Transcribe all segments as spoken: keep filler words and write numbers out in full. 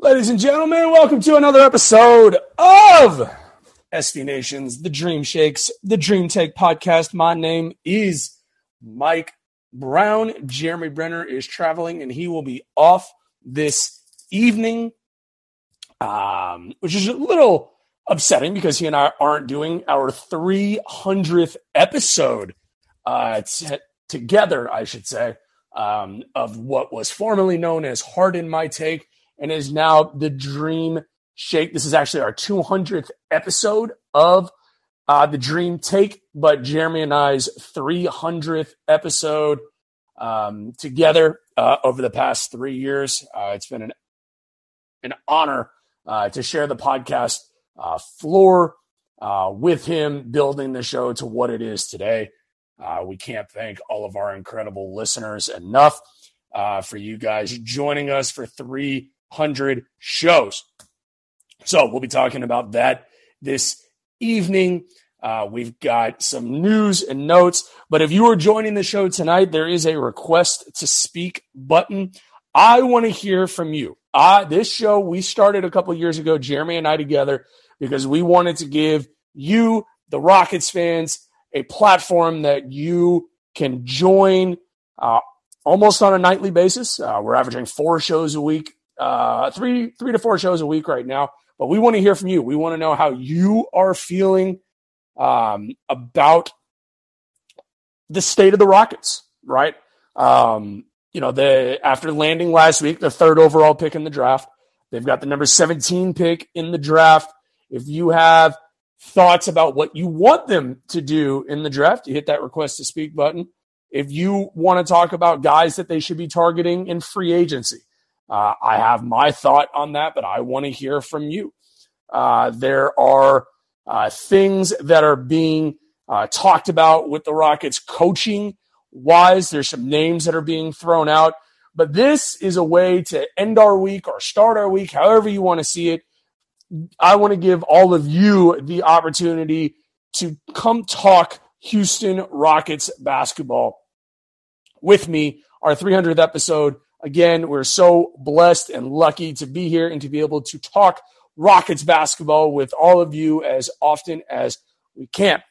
Ladies and gentlemen, welcome to another episode of S B Nation's The Dream Shakes, The Dream Take podcast. My name is Mike Brown. Jeremy Brenner is traveling, and he will be off this evening, um, which is a little upsetting because he and I aren't doing our three hundredth episode uh, t- together, I should say, um, of what was formerly known as Hard in My Take and is now The Dream Shake. This is actually our two hundredth episode of uh, The Dream Take, but Jeremy and I's three hundredth episode um, together uh, over the past three years. Uh, it's been an, an honor uh, to share the podcast uh, floor uh, with him, building the show to what it is today. Uh, we can't thank all of our incredible listeners enough uh, for you guys joining us for three hundred shows. So we'll be talking about that this evening. Uh, we've got some news and notes, but if you are joining the show tonight, there is a request to speak button. I want to hear from you. Uh, this show we started a couple years ago, Jeremy and I together, because we wanted to give you, the Rockets fans, a platform that you can join uh, almost on a nightly basis. Uh, we're averaging four shows a week, uh, three, three to four shows a week right now. But we want to hear from you. We want to know how you are feeling um, about the state of the Rockets, right? Um, you know, the after landing last week, the third overall pick in the draft, they've got the number seventeen pick in the draft. If you have thoughts about what you want them to do in the draft, you hit that request to speak button. If you want to talk about guys that they should be targeting in free agency, uh, I have my thought on that, but I want to hear from you. Uh, there are uh, things that are being uh, talked about with the Rockets coaching wise. There's some names that are being thrown out, but this is a way to end our week or start our week, however you want to see it. I want to give all of you the opportunity to come talk Houston Rockets basketball with me, our three hundredth episode. Again, we're so blessed and lucky to be here and to be able to talk Rockets basketball with all of you as often as we can.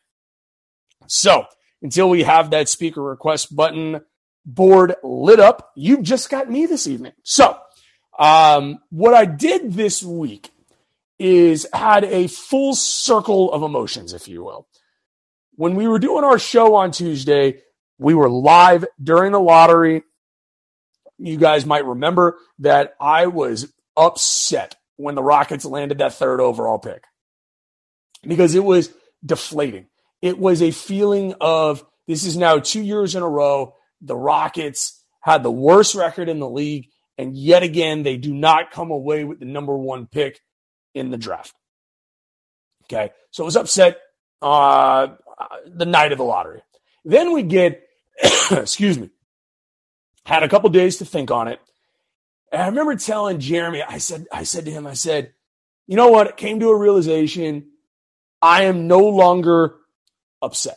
So until we have that speaker request button board lit up, you've just got me this evening. So um, what I did this week is had a full circle of emotions, if you will. When we were doing our show on Tuesday, we were live during the lottery. You guys might remember that I was upset when the Rockets landed that third overall pick because it was deflating. It was a feeling of this is now two years in a row. The Rockets had the worst record in the league, and yet again, they do not come away with the number one pick in the draft. Okay, so I was upset uh, the night of the lottery. Then we get, excuse me, had a couple days to think on it. And I remember telling Jeremy, I said, I said to him, I said, you know what? It came to a realization. I am no longer upset.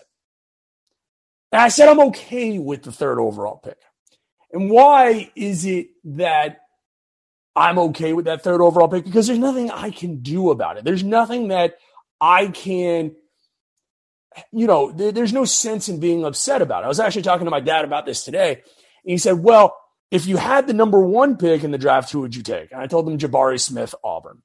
And I said, I'm okay with the third overall pick. And why is it that I'm okay with that third overall pick? Because there's nothing I can do about it. There's nothing that I can, you know, there's no sense in being upset about it. I was actually talking to my dad about this today. And he said, well, if you had the number one pick in the draft, who would you take? And I told him Jabari Smith, Auburn.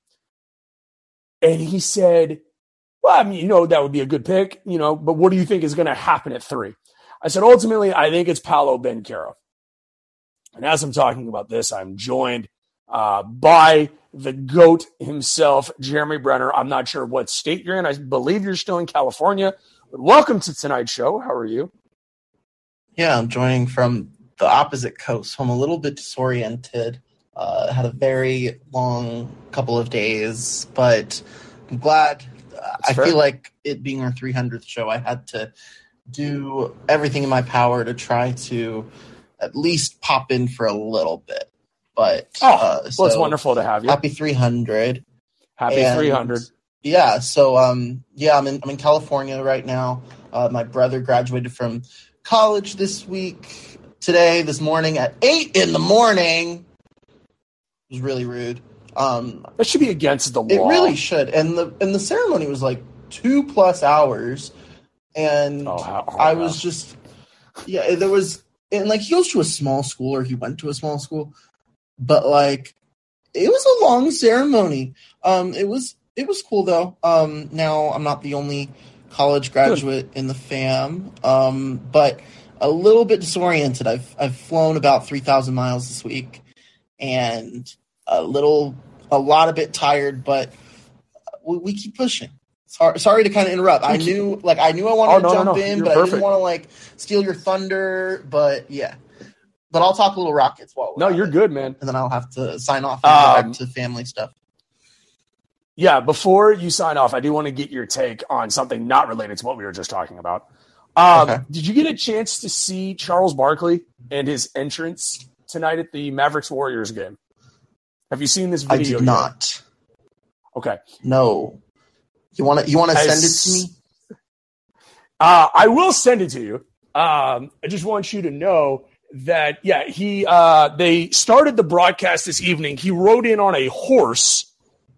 And he said, well, I mean, you know, that would be a good pick, you know, but what do you think is going to happen at three? I said, ultimately, I think it's Paolo Banchero. And as I'm talking about this, I'm joined Uh, by the GOAT himself, Jeremy Brenner. I'm not sure what state you're in. I believe you're still in California. But welcome to tonight's show. How are you? Yeah, I'm joining from the opposite coast, so I'm a little bit disoriented. Uh, had a very long couple of days, but I'm glad. Uh, I fair. feel like it being our three hundredth show, I had to do everything in my power to try to at least pop in for a little bit. But oh, uh, well, so it's wonderful to have you. Happy three hundred. Happy and, three hundred. Yeah. So, um, yeah, I'm in I'm in California right now. Uh, my brother graduated from college this week, today, this morning at eight in the morning. It was really rude. Um, that should be against the law. It really should. And the and the ceremony was like two plus hours, and oh, how, oh, I no. was just yeah. There was and like he goes to a small school, or he went to a small school, but like it was a long ceremony. Um, it was it was cool though. Um, now I'm not the only college graduate Good. in the fam, um, but a little bit disoriented. I've I've flown about three thousand miles this week, and a little, a lot a bit tired, but we, we keep pushing. Sorry, sorry to kind of interrupt. I knew, like, I knew I wanted oh, no, to jump no, no. in, You're but perfect. I didn't want to like steal your thunder. But yeah, but I'll talk a little Rockets while we're no, you're it. good, man. And then I'll have to sign off and um, go back to family stuff. Yeah, before you sign off, I do want to get your take on something not related to what we were just talking about. Um, okay. Did you get a chance to see Charles Barkley and his entrance tonight at the Mavericks Warriors game? Have you seen this video? I did yet? not. Okay. No. You want to you want to send it to me? Uh, I will send it to you. Um, I just want you to know that yeah, he uh, they started the broadcast this evening. He rode in on a horse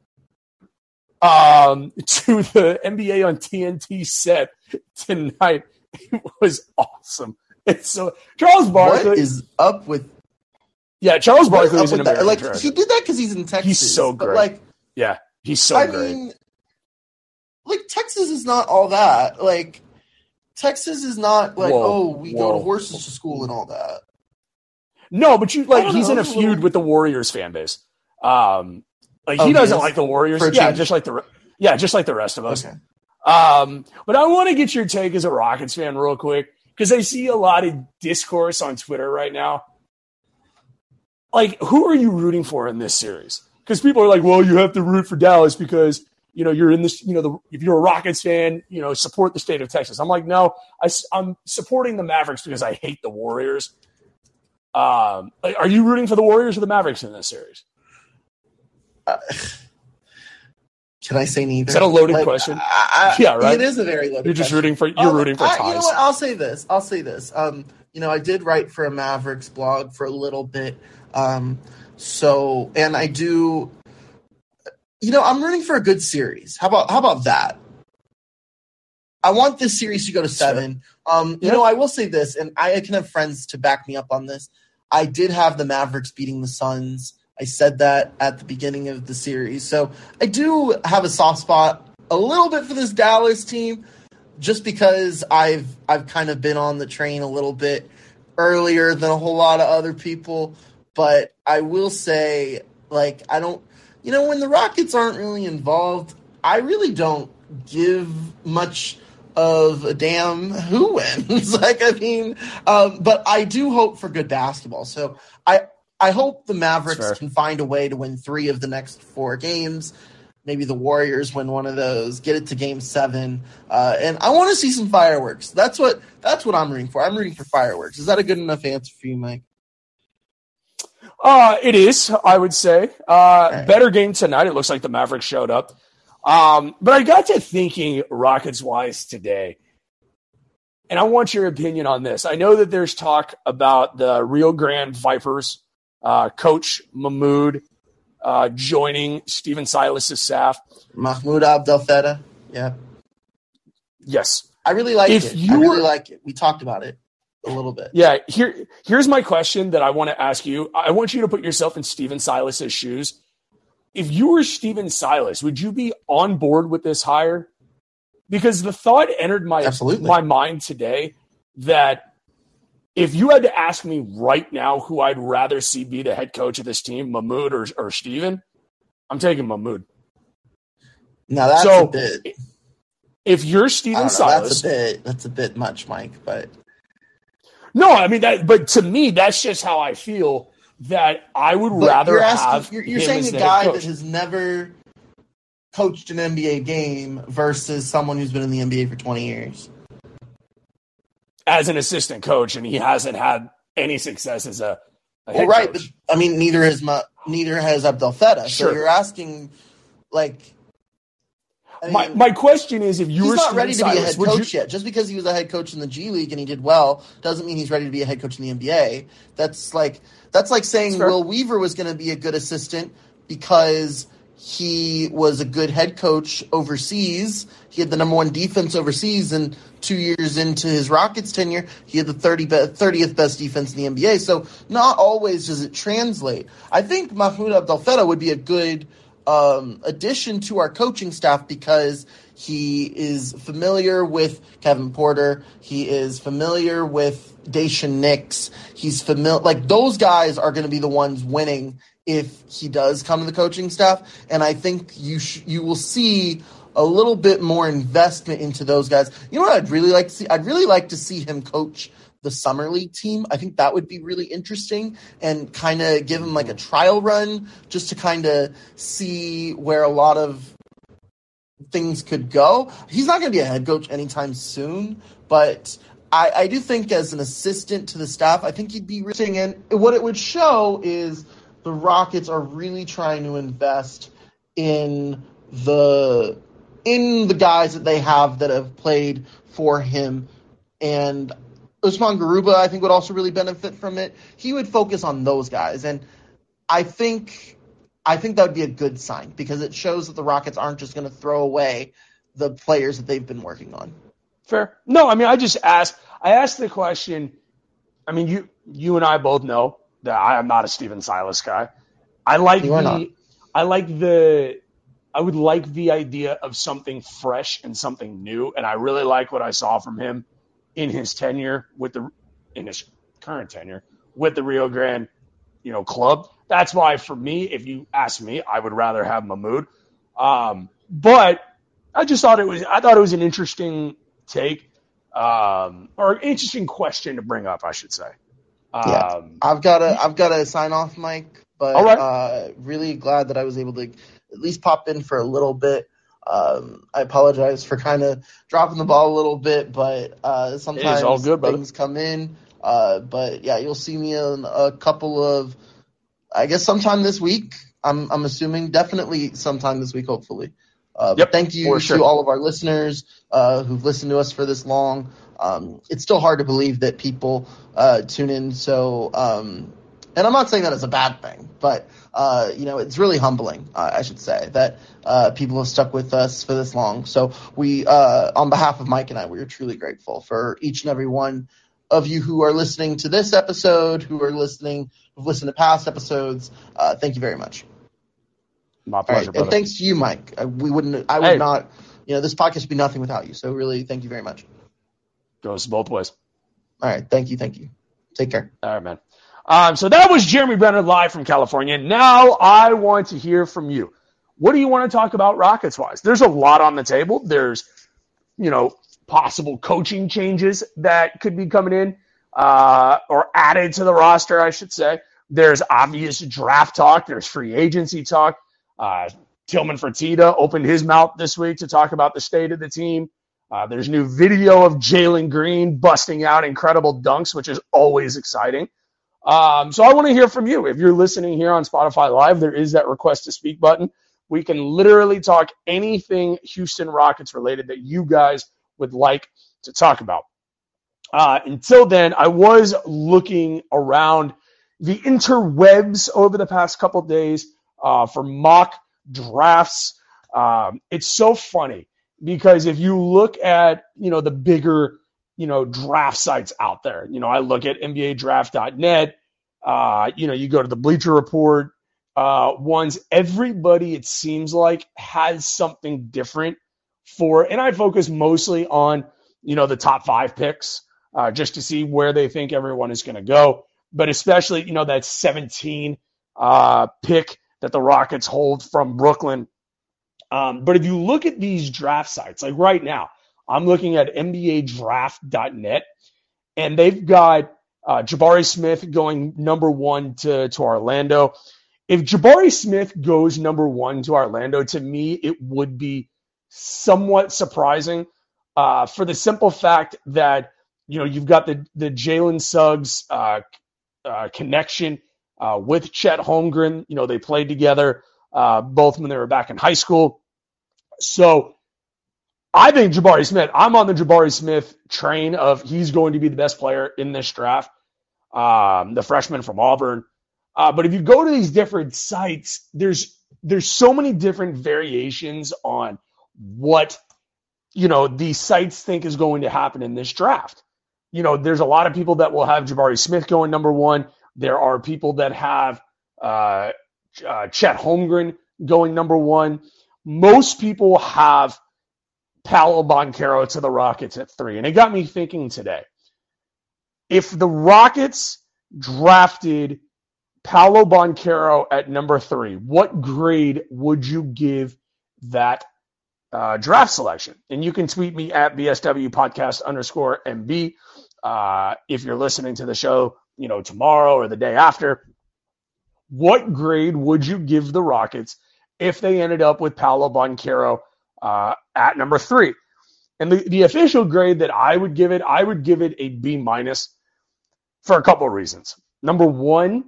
um, to the N B A on T N T set tonight. It was awesome. It's so Charles Barkley what is up with yeah Charles Barkley is an American like treasure. He did that because he's in Texas. He's so great. But like yeah, he's so I great. Mean, like Texas is not all that. Like Texas is not like whoa, oh we whoa. go to horses to school and all that. No, but you like he's know, in a feud little... with the Warriors fan base. Um, like oh, he doesn't he like the Warriors. Yeah, change. just like the yeah, just like the rest of us. Okay. Um, but I want to get your take as a Rockets fan real quick because I see a lot of discourse on Twitter right now. Like, who are you rooting for in this series? Because people are like, well, you have to root for Dallas because, you know, you're in this, you know, the, if you're a Rockets fan, you know, support the state of Texas. I'm like, no, I, I'm supporting the Mavericks because I hate the Warriors. Um, like, are you rooting for the Warriors or the Mavericks in this series? Uh, can I say neither? Is that a loaded like, question? I, I, yeah, right. It is a very loaded. You're just question. rooting for. You're I'll, rooting for I, ties. You know what? I'll say this. I'll say this. Um, you know, I did write for a Mavericks blog for a little bit. Um, so, and I do. You know, I'm rooting for a good series. How about how about that? I want this series to go to seven. Sure. Um, you yeah. know, I will say this, and I can have friends to back me up on this. I did have the Mavericks beating the Suns. I said that at the beginning of the series. So I do have a soft spot a little bit for this Dallas team just because I've I've kind of been on the train a little bit earlier than a whole lot of other people. But I will say, like, I don't – you know, when the Rockets aren't really involved, I really don't give much of a damn who wins. like, I mean um, – but I do hope for good basketball. So I – I hope the Mavericks can find a way to win three of the next four games. Maybe the Warriors win one of those, get it to game seven. Uh, and I want to see some fireworks. That's what that's what I'm rooting for. I'm rooting for fireworks. Is that a good enough answer for you, Mike? Uh, it is, I would say. Uh, right. Better game tonight. It looks like the Mavericks showed up. Um, but I got to thinking Rockets-wise today. And I want your opinion on this. I know that there's talk about the Rio Grande Vipers. Uh, Coach Mahmoud uh, joining Stephen Silas' staff. Mahmoud Abdel-Fattah, yeah. Yes. I really like if it. You I really were, like it. We talked about it a little bit. Yeah, here, here's my question that I want to ask you. I want you to put yourself in Stephen Silas' shoes. If you were Stephen Silas, would you be on board with this hire? Because the thought entered my, my mind today that if you had to ask me right now who I'd rather see be the head coach of this team, Mahmoud or, or Steven, I'm taking Mahmoud. Now that's so, a bit. If you're Stephen know, Silas, that's a bit. That's a bit much, Mike. But no, I mean that. But to me, that's just how I feel. That I would but rather you're asking, have. You're, you're him saying as a guy that has never coached an N B A game versus someone who's been in the N B A for twenty years. As an assistant coach, and he hasn't had any success as a, a head well, right. coach. But, I mean, neither has Ma, neither has Abdel-Fattah. Sure. So you're asking, like, I mean, my my question is, if you he's were not ready to Silas, be a head coach you... yet, just because he was a head coach in the G League and he did well, doesn't mean he's ready to be a head coach in the N B A. That's like that's like saying Will Weaver was going to be a good assistant, because he was a good head coach overseas. He had the number one defense overseas, and two years into his Rockets tenure, he had the thirtieth best defense in the N B A. So not always does it translate. I think Mahmoud Abdel-Fattah would be a good um, addition to our coaching staff because he is familiar with Kevin Porter. He is familiar with Daishen Nix. He's familiar, like those guys are going to be the ones winning if he does come to the coaching staff. And I think you sh- you will see a little bit more investment into those guys. You know what I'd really like to see? I'd really like to see him coach the Summer League team. I think that would be really interesting and kind of give him like a trial run just to kind of see where a lot of things could go. He's not going to be a head coach anytime soon, but I, I do think as an assistant to the staff, I think he'd be really, and what it would show is the Rockets are really trying to invest in the in the guys that they have that have played for him. And Usman Garuba, I think, would also really benefit from it. He would focus on those guys. And I think I think that would be a good sign because it shows that the Rockets aren't just going to throw away the players that they've been working on. Fair. No, I mean, I just asked, I asked the question. I mean, you you and I both know that I am not a Steven Silas guy. I like You are the, not. I like the, I would like the idea of something fresh and something new. And I really like what I saw from him in his tenure with the, in his current tenure with the Rio Grande, you know, club. That's why for me, if you ask me, I would rather have Mahmoud. Um, but I just thought it was, I thought it was an interesting take, um, or an interesting question to bring up, I should say. Um, yeah. I've got to, I've got to sign off, Mike, but all right. uh, really glad that I was able to at least pop in for a little bit. Um, I apologize for kind of dropping the ball a little bit, but uh, sometimes all good, brother. things come in. Uh, but yeah, you'll see me in a couple of, I guess, sometime this week. I'm I'm assuming definitely sometime this week, hopefully. Uh, Yep, but thank you for sure. to all of our listeners uh, who've listened to us for this long. Um, it's still hard to believe that people uh, tune in. So, um, and I'm not saying that as a bad thing, but uh, you know, it's really humbling, uh, I should say, that uh, people have stuck with us for this long. So we, uh, on behalf of Mike and I, we are truly grateful for each and every one of you who are listening to this episode, who are listening, who've listened to past episodes. Uh, thank you very much. My pleasure, right. brother. And thanks to you, Mike. Uh, we wouldn't, I would Hey. not, you know, this podcast would be nothing without you. So really, thank you very much. Goes both ways. All right. Thank you. Thank you. Take care. All right, man. Um, so that was Jeremy Brenner live from California. Now I want to hear from you. What do you want to talk about Rockets-wise? There's a lot on the table. There's, you know, possible coaching changes that could be coming in uh, or added to the roster, I should say. There's obvious draft talk. There's free agency talk. Uh, Tillman Fertitta opened his mouth this week to talk about the state of the team. Uh, there's new video of Jalen Green busting out incredible dunks, which is always exciting. Um, so I want to hear from you. If you're listening here on Spotify Live, there is that request to speak button. We can literally talk anything Houston Rockets related that you guys would like to talk about. Uh, until then, I was looking around the interwebs over the past couple days uh, for mock drafts. Um, it's so funny because if you look at, you know, the bigger, you know, draft sites out there, you know, I look at N B A draft dot net, uh, you know, you go to the Bleacher Report uh, ones, everybody, it seems like, has something different for, and I focus mostly on, you know, the top five picks uh, just to see where they think everyone is going to go. But especially, you know, that seventeen uh, pick that the Rockets hold from Brooklyn. Um, but if you look at these draft sites, like right now, I'm looking at N B A draft dot net, and they've got uh, Jabari Smith going number one to, to Orlando. If Jabari Smith goes number one to Orlando, to me, it would be somewhat surprising uh, for the simple fact that, you know, you've got the, the Jalen Suggs uh, uh, connection uh, with Chet Holmgren. You know, they played together uh, both when they were back in high school. So I think Jabari Smith, I'm on the Jabari Smith train of he's going to be the best player in this draft, um, the freshman from Auburn. Uh, but if you go to these different sites, there's there's so many different variations on what, you know, these sites think is going to happen in this draft. You know, there's a lot of people that will have Jabari Smith going number one. There are people that have uh, uh, Chet Holmgren going number one. Most people have Paolo Banchero to the Rockets at three. And it got me thinking today. If the Rockets drafted Paolo Banchero at number three, what grade would you give that uh, draft selection? And you can tweet me at B S W podcast underscore M B. Uh, if you're listening to the show, you know, tomorrow or the day after, what grade would you give the Rockets if they ended up with Paolo Banchero uh, at number three? And the, the official grade that I would give it, I would give it a B minus for a couple of reasons. Number one,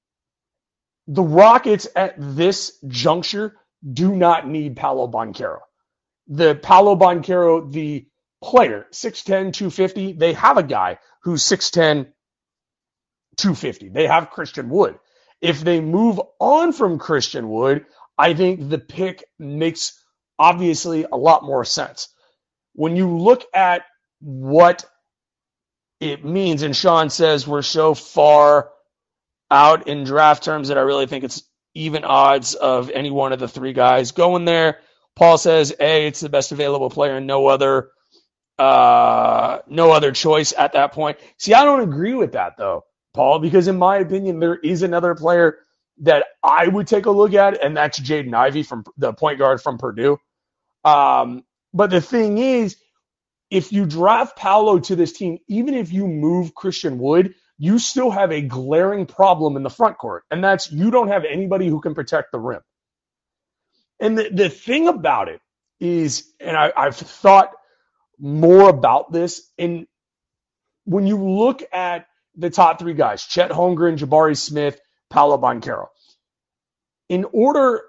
the Rockets at this juncture do not need Paolo Banchero. The Paolo Banchero, the player, six ten, two fifty, they have a guy who's six ten, two fifty. They have Christian Wood. If they move on from Christian Wood, I think the pick makes obviously a lot more sense. When you look at what it means, and Sean says we're so far out in draft terms that I really think it's even odds of any one of the three guys going there. Paul says, A, it's the best available player and no other uh, no other choice at that point. See, I don't agree with that, though, Paul, because in my opinion, there is another player that I would take a look at, and that's Jaden Ivey, from the point guard from Purdue. Um, but the thing is, if you draft Paolo to this team, even if you move Christian Wood, you still have a glaring problem in the front court, and that's you don't have anybody who can protect the rim. And the, the thing about it is, and I, I've thought more about this, and when you look at the top three guys, Chet Holmgren, Jabari Smith, Paolo Banchero, in order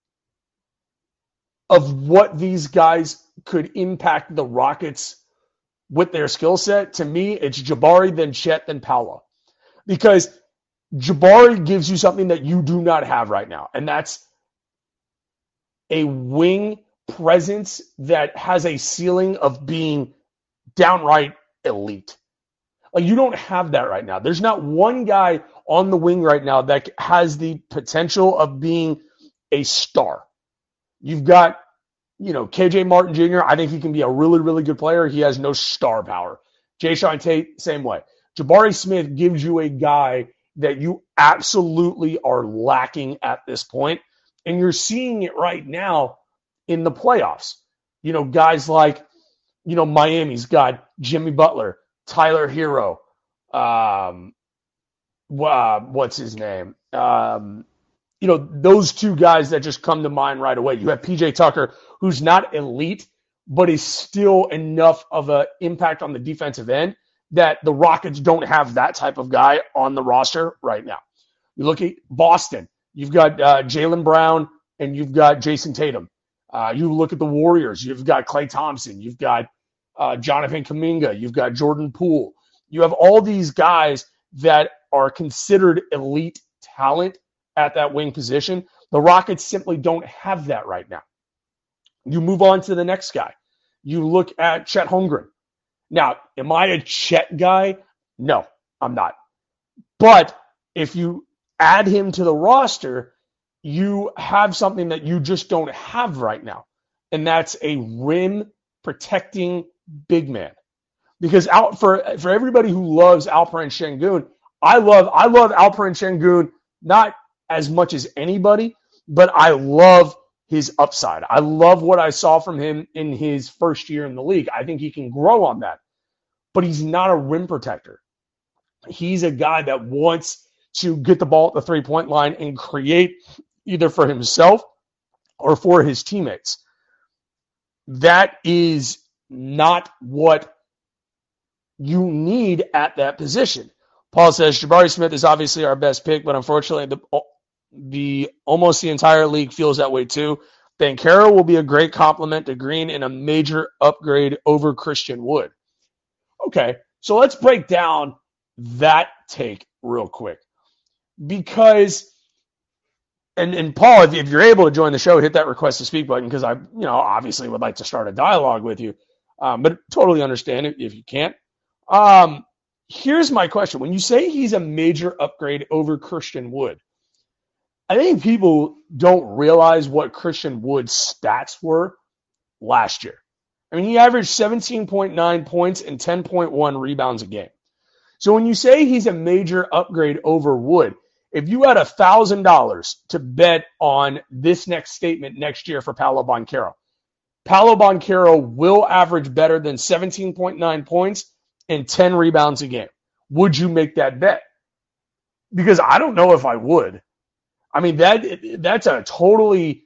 of what these guys could impact the Rockets with their skill set, to me, it's Jabari, then Chet, then Paolo. Because Jabari gives you something that you do not have right now, and that's a wing presence that has a ceiling of being downright elite. Like, you don't have that right now. There's not one guy on the wing right now that has the potential of being a star. You've got, you know, K J Martin Junior I think he can be a really, really good player. He has no star power. Jayshawn Tate, same way. Jabari Smith gives you a guy that you absolutely are lacking at this point, and you're seeing it right now in the playoffs. You know, guys like, you know, Miami's got Jimmy Butler, Tyler Hero, um, uh, what's his name? Um, you know, those two guys that just come to mind right away. You have P J Tucker, who's not elite, but is still enough of an impact on the defensive end that the Rockets don't have that type of guy on the roster right now. You look at Boston, you've got uh, Jaylen Brown and you've got Jason Tatum. Uh, you look at the Warriors, you've got Klay Thompson, you've got uh, Jonathan Kuminga, you've got Jordan Poole. You have all these guys that are considered elite talent at that wing position. The Rockets simply don't have that right now. You move on to the next guy. You look at Chet Holmgren. Now, am I a Chet guy? No, I'm not. But if you add him to the roster, you have something that you just don't have right now, and that's a rim protecting big man. Because out for for everybody who loves Alperen Sengun, I love I love Alperen Sengun not as much as anybody, but I love his upside. I love what I saw from him in his first year in the league. I think he can grow on that. But he's not a rim protector. He's a guy that wants to get the ball at the three-point line and create either for himself or for his teammates. That is not what you need at that position. Paul says, Jabari Smith is obviously our best pick, but unfortunately the the almost the entire league feels that way too. Banchero will be a great compliment to Green and a major upgrade over Christian Wood. Okay, so let's break down that take real quick. Because, and, and Paul, if, if you're able to join the show, hit that request to speak button because I, you know, obviously would like to start a dialogue with you, um, but totally understand it if you can't. Um, here's my question. When you say he's a major upgrade over Christian Wood, I think people don't realize what Christian Wood's stats were last year. I mean, he averaged seventeen point nine points and ten point one rebounds a game. So when you say he's a major upgrade over Wood, if you had one thousand dollars to bet on this next statement next year for Paolo Banchero, Paolo Banchero will average better than seventeen point nine points and ten rebounds a game. Would you make that bet? Because I don't know if I would. I mean, that that's a totally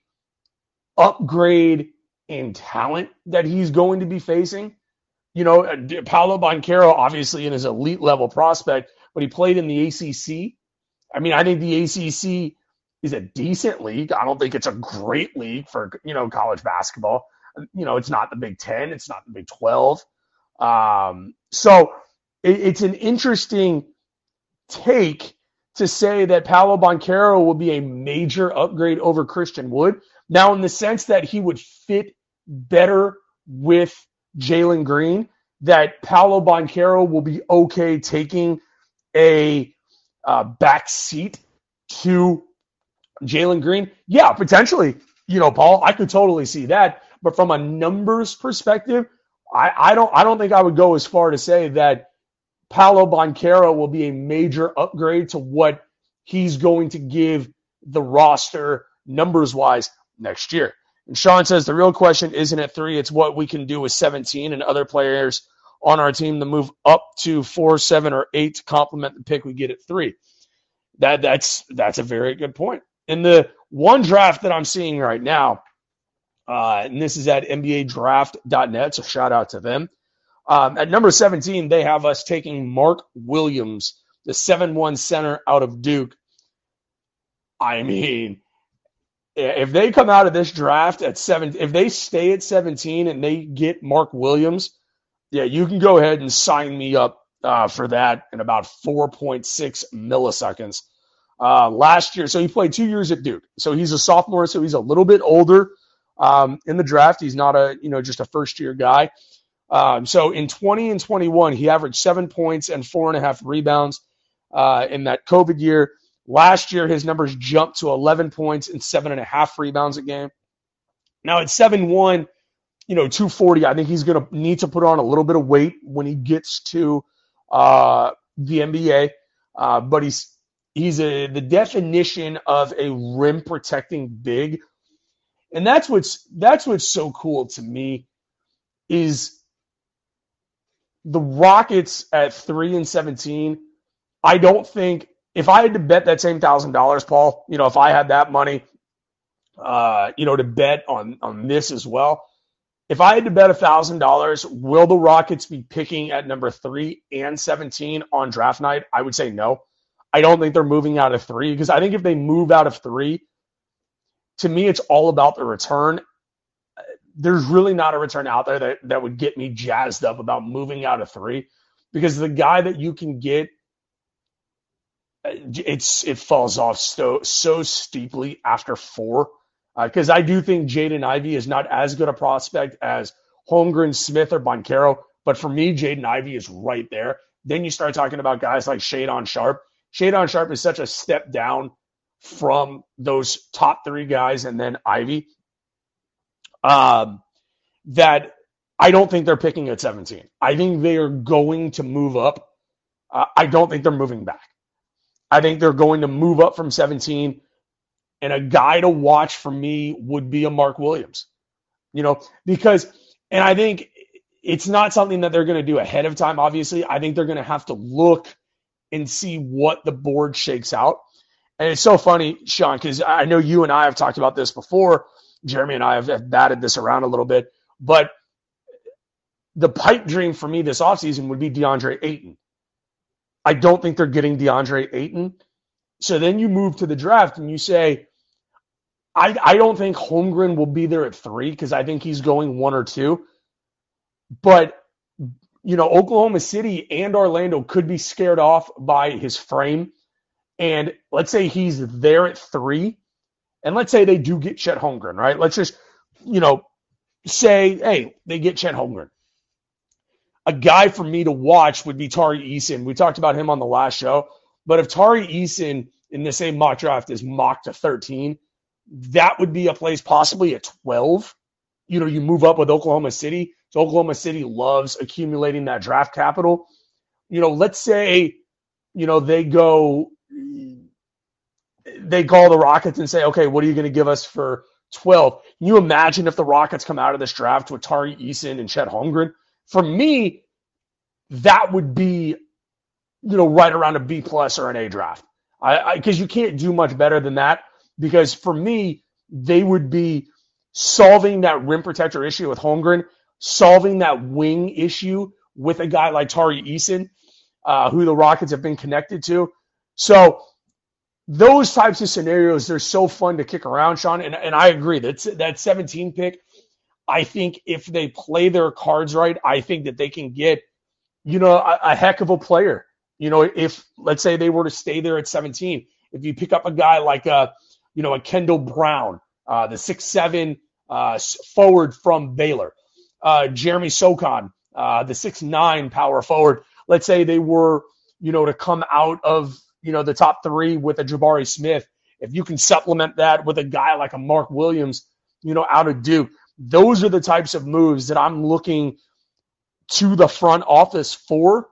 upgrade in talent that he's going to be facing. You know, Paolo Banchero, obviously in his elite level prospect, but he played in the A C C. I mean, I think the A C C is a decent league. I don't think it's a great league for, you know, college basketball. You know, it's not the Big Ten. It's not the Big twelve. Um, so it, it's an interesting take to say that Paolo Banchero will be a major upgrade over Christian Wood. Now, in the sense that he would fit better with Jalen Green, that Paolo Banchero will be okay taking a uh, back seat to Jalen Green. Yeah, potentially, you know, Paul, I could totally see that. But from a numbers perspective, I, I don't I don't think I would go as far to say that Paolo Banchero will be a major upgrade to what he's going to give the roster numbers-wise next year. And Sean says the real question isn't at three, it's what we can do with seventeen and other players on our team to move up to four, seven, or eight to complement the pick we get at three. That that's that's a very good point. In the one draft that I'm seeing right now, uh, and this is at N B A draft dot net, so shout out to them. Um, at number seventeen, they have us taking Mark Williams, the seven one center out of Duke. I mean, if they come out of this draft at seven, if they stay at seventeen and they get Mark Williams, yeah, you can go ahead and sign me up uh, for that in about four point six milliseconds. Uh, last year, so he played two years at Duke. So he's a sophomore, so he's a little bit older um, in the draft. He's not a, you know, just a first year guy. Um, so in twenty and twenty-one, he averaged seven points and four and a half rebounds uh, in that COVID year. Last year, his numbers jumped to eleven points and seven and a half rebounds a game. Now at seven one, you know, two forty, I think he's going to need to put on a little bit of weight when he gets to uh, the N B A. Uh, but he's he's a, the definition of a rim protecting big, and that's what's that's what's so cool to me is the Rockets at three and seventeen. I don't think. If I had to bet that same one thousand dollars, Paul, you know, if I had that money, uh, you know, to bet on, on this as well, if I had to bet one thousand dollars, will the Rockets be picking at number three and seventeen on draft night? I would say no. I don't think they're moving out of three because I think if they move out of three, to me, it's all about the return. There's really not a return out there that, that would get me jazzed up about moving out of three because the guy that you can get, It's it falls off so so steeply after four because uh, I do think Jaden Ivey is not as good a prospect as Holmgren, Smith, or Banchero, but for me, Jaden Ivey is right there. Then you start talking about guys like Shadon Sharp. Shadon Sharp is such a step down from those top three guys, and then Ivey, um, that I don't think they're picking at seventeen. I think they are going to move up. Uh, I don't think they're moving back. I think they're going to move up from seventeen, and a guy to watch for me would be a Mark Williams, you know, because, and I think it's not something that they're going to do ahead of time. Obviously, I think they're going to have to look and see what the board shakes out. And it's so funny, Sean, because I know you and I have talked about this before. Jeremy and I have, have batted this around a little bit, but the pipe dream for me this offseason would be DeAndre Ayton. I don't think they're getting DeAndre Ayton. So then you move to the draft and you say, I, I don't think Holmgren will be there at three because I think he's going one or two. But, you know, Oklahoma City and Orlando could be scared off by his frame. And let's say he's there at three and let's say they do get Chet Holmgren, right? Let's just, you know, say, hey, they get Chet Holmgren. A guy for me to watch would be Tari Eason. We talked about him on the last show. But if Tari Eason in the same mock draft is mocked to thirteen, that would be a place possibly at twelve. You know, you move up with Oklahoma City. So Oklahoma City loves accumulating that draft capital. You know, let's say, you know, they go, they call the Rockets and say, okay, what are you going to give us for twelve? Can you imagine if the Rockets come out of this draft with Tari Eason and Chet Holmgren? For me, that would be, you know, right around a B plus or an A draft. I because you can't do much better than that. Because for me, they would be solving that rim protector issue with Holmgren, solving that wing issue with a guy like Tari Eason, uh, who the Rockets have been connected to. So those types of scenarios, they're so fun to kick around, Sean. And, and I agree. That's that seventeen pick. I think if they play their cards right, I think that they can get, you know, a, a heck of a player. You know, if let's say they were to stay there at seventeen, if you pick up a guy like a, you know, a Kendall Brown, uh, the six seven uh, forward from Baylor, uh, Jeremy Socon, uh, the six nine power forward. Let's say they were, you know, to come out of, you know, the top three with a Jabari Smith. If you can supplement that with a guy like a Mark Williams, you know, out of Duke. Those are the types of moves that I'm looking to the front office for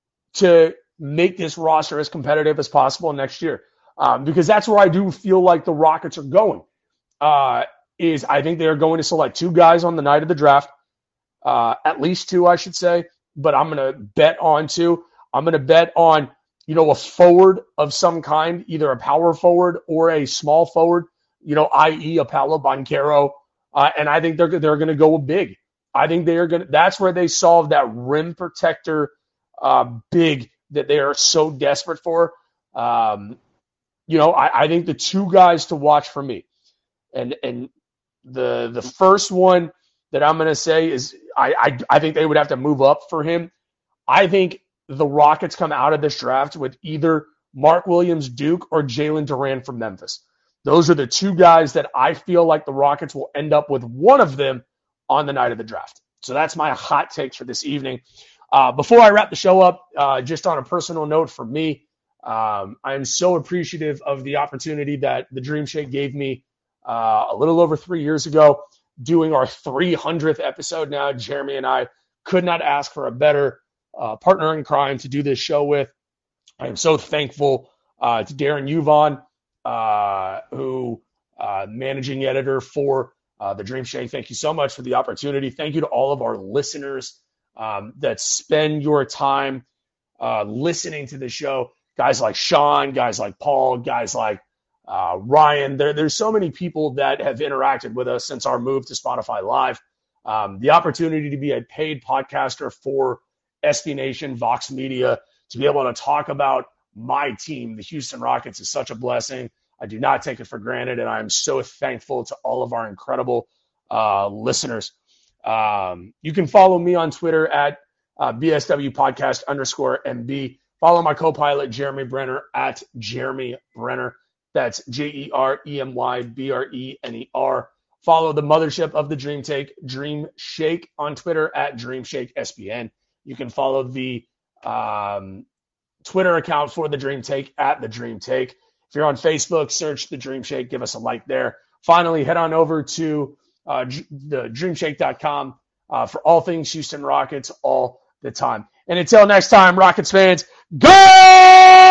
to make this roster as competitive as possible next year. Um, because that's where I do feel like the Rockets are going. Uh, is I think they're going to select two guys on the night of the draft, uh, at least two, I should say. But I'm going to bet on two. I'm going to bet on, you know, a forward of some kind, either a power forward or a small forward, you know, that is a Paolo Banchero. Uh, and I think they're they're going to go big. I think they are going to. That's where they solve that rim protector uh, big that they are so desperate for. Um, you know, I, I think the two guys to watch for me, and and the the first one that I'm going to say is I, I I think they would have to move up for him. I think the Rockets come out of this draft with either Mark Williams, Duke, or Jalen Duran from Memphis. Those are the two guys that I feel like the Rockets will end up with one of them on the night of the draft. So that's my hot takes for this evening. Uh, before I wrap the show up, uh, just on a personal note for me, um, I am so appreciative of the opportunity that the Dream Shake gave me uh, a little over three years ago, doing our three hundredth episode now. Jeremy and I could not ask for a better uh, partner in crime to do this show with. I am so thankful uh, to Darren Yuvon, uh, who uh, managing editor for uh, the Dream Shake. Thank you so much for the opportunity. Thank you to all of our listeners um, that spend your time uh, listening to the show. Guys like Sean, guys like Paul, guys like uh, Ryan. There, there's so many people that have interacted with us since our move to Spotify Live. Um, the opportunity to be a paid podcaster for S B Nation, Vox Media, to be able to talk about my team, the Houston Rockets, is such a blessing. I do not take it for granted, and I'm so thankful to all of our incredible uh, listeners. Um, you can follow me on Twitter at uh, B S W Podcast underscore M B. Follow my co-pilot, Jeremy Brenner, at Jeremy Brenner. That's J E R E M Y B R E N E R. Follow the mothership of the Dream Take, Dream Shake, on Twitter at Dream Shake S B N. You can follow the um, Twitter account for the Dream Take at the Dream Take. If you're on Facebook, search the Dream Shake, give us a like there. Finally, head on over to uh, the dream shake dot com uh, for all things Houston Rockets all the time. And until next time, Rockets fans, go!